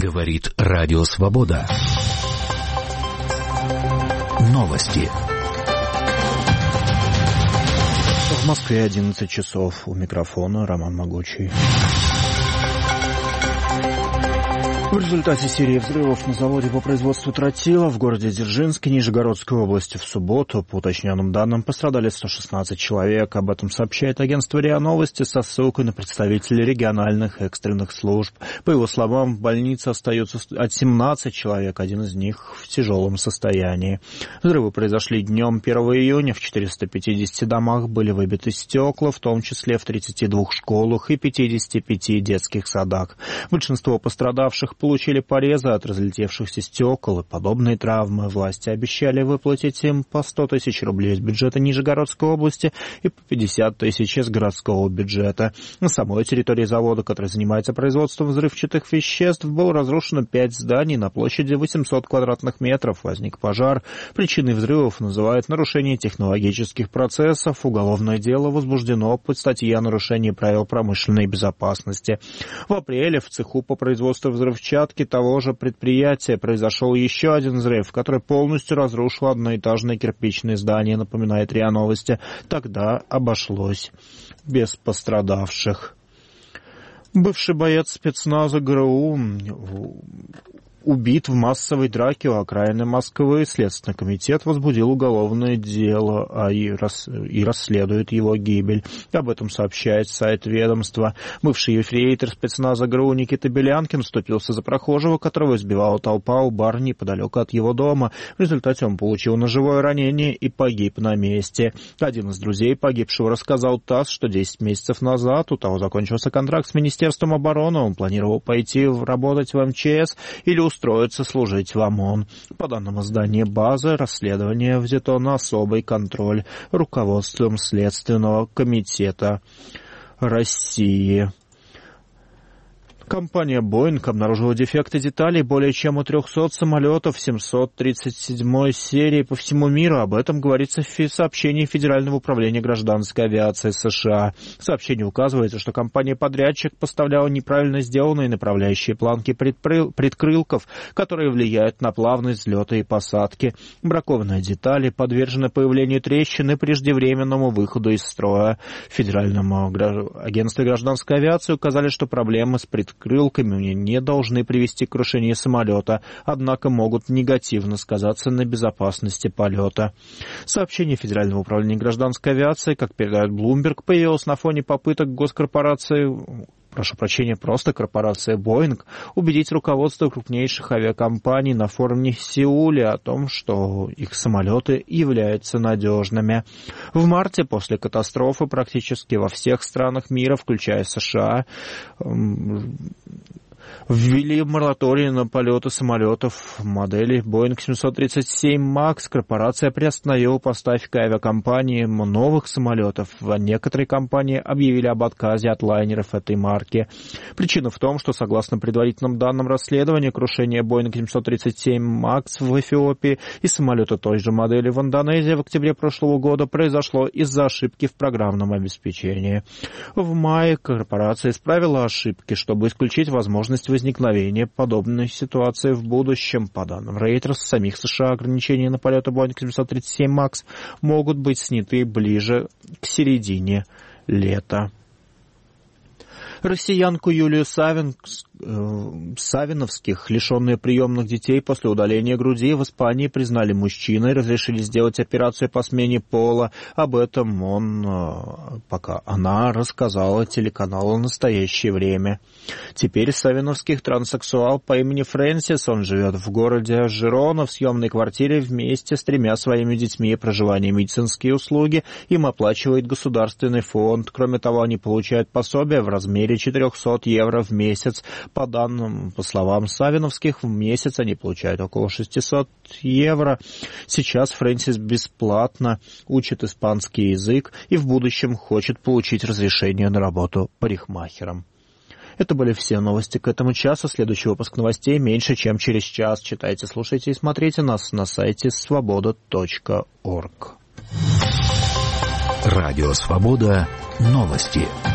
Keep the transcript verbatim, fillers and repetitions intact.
Говорит Радио Свобода. Новости. В Москве одиннадцать часов. У микрофона Роман Могучий. В результате серии взрывов на заводе по производству тротила в городе Дзержинске Нижегородской области в субботу, по уточненным данным, пострадали сто шестнадцать человек. Об этом сообщает агентство РИА Новости со ссылкой на представителей региональных экстренных служб. По его словам, в больнице остаются от семнадцати человек, один из них в тяжелом состоянии. Взрывы произошли днем первого июня. В четырёхстах пятидесяти домах были выбиты стекла, в том числе в тридцати двух школах и пятидесяти пяти детских садах. Большинство пострадавших получили порезы от разлетевшихся стекол и подобные травмы. Власти обещали выплатить им по сто тысяч рублей из бюджета Нижегородской области и по пятьдесят тысяч из городского бюджета. На самой территории завода, который занимается производством взрывчатых веществ, было разрушено пять зданий на площади восемьсот квадратных метров. Возник пожар. Причиной взрывов называют нарушение технологических процессов. Уголовное дело возбуждено по статье о нарушении правил промышленной безопасности. В апреле в цеху по производству взрывчатки того же предприятия произошел еще один взрыв, который полностью разрушил одноэтажное кирпичное здание, напоминает РИА Новости. Тогда обошлось без пострадавших. Бывший боец спецназа ГРУ убит в массовой драке у окраины Москвы. Следственный комитет возбудил уголовное дело а и, рас... и расследует его гибель. Об этом сообщает сайт ведомства. Бывший ефрейтор спецназа ГРУ Никита Белянкин вступился за прохожего, которого избивала толпа у бара неподалеку от его дома. В результате он получил ножевое ранение и погиб на месте. Один из друзей погибшего рассказал ТАСС, что десять месяцев назад у того закончился контракт с Министерством обороны. Он планировал пойти работать в эм че эс или устроиться служить в ОМОН. По данным издания «База», расследование взято на особый контроль руководством Следственного комитета России. Компания «Боинг» обнаружила дефекты деталей более чем у трехсот самолетов семьсот тридцать седьмой серии по всему миру. Об этом говорится в сообщении Федерального управления гражданской авиации США. В сообщении указывается, что компания-подрядчик поставляла неправильно сделанные направляющие планки предкрылков, которые влияют на плавность взлета и посадки. Бракованные детали подвержены появлению трещин и преждевременному выходу из строя. В Федеральном агентстве гражданской авиации указали, что проблемы с предкрылками крылками не должны привести к крушению самолета, однако могут негативно сказаться на безопасности полета. Сообщение Федерального управления гражданской авиации, как передает Bloomberg, появилось на фоне попыток госкорпорации, прошу прощения, просто корпорация «Боинг», убедить руководство крупнейших авиакомпаний на форуме в Сеуле о том, что их самолеты являются надежными. В марте, после катастрофы, практически во всех странах мира, включая США, ввели мораторий на полеты самолетов модели Boeing семьсот тридцать семь макс. Корпорация приостановила поставки авиакомпаниям новых самолетов. Некоторые компании объявили об отказе от лайнеров этой марки. Причина в том, что, согласно предварительным данным расследования, крушение Boeing семьсот тридцать семь макс в Эфиопии и самолета той же модели в Индонезии в октябре прошлого года произошло из-за ошибки в программном обеспечении. В мае корпорация исправила ошибки, чтобы исключить возможность возникновения подобной ситуации в будущем. По данным Reuters, с самих США ограничения на полеты Boeing семьсот тридцать семь макс могут быть сняты ближе к середине лета. Россиянку Юлию Савин, э, Савиновских, лишенные приемных детей после удаления груди, в Испании признали мужчиной и разрешили сделать операцию по смене пола. Об этом он, э, пока она рассказала телеканалу «Настоящее время». Теперь Савиновских транссексуал по имени Фрэнсис. Он живет в городе Жирона в съемной квартире вместе с тремя своими детьми. Проживание, медицинские услуги им оплачивает государственный фонд. Кроме того, они получают пособие в размере четыреста евро в месяц. По данным, по словам Савиновских, в месяц они получают около шестьсот евро. Сейчас Фрэнсис бесплатно учит испанский язык и в будущем хочет получить разрешение на работу парикмахером. Это были все новости к этому часу. Следующий выпуск новостей меньше, чем через час. Читайте, слушайте и смотрите нас на сайте свобода точка орг. Радио «Свобода». Новости.